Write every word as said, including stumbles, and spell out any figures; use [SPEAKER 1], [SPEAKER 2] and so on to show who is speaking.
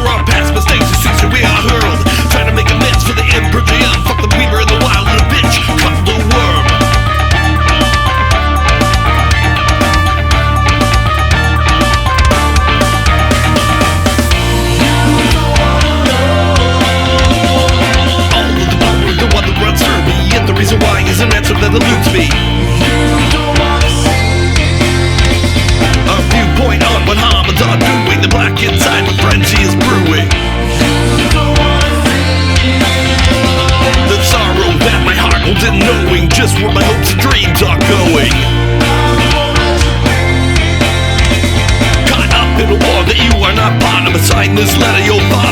[SPEAKER 1] for our past mistakes. The seas we are hurled, trying to make amends for the imperfect. Fuck the weaver in the wild and the bitch, cut the worm. All of the power is the one that runs through me, yet the reason why is an answer that eludes me. A viewpoint on what Hamid's are doing. The black inside, the frenzy is brewing. The sorrow that my heart holds in, knowing just where my hopes and dreams are going. Caught up in a war that you are not part of. Sign this letter, you'll follow.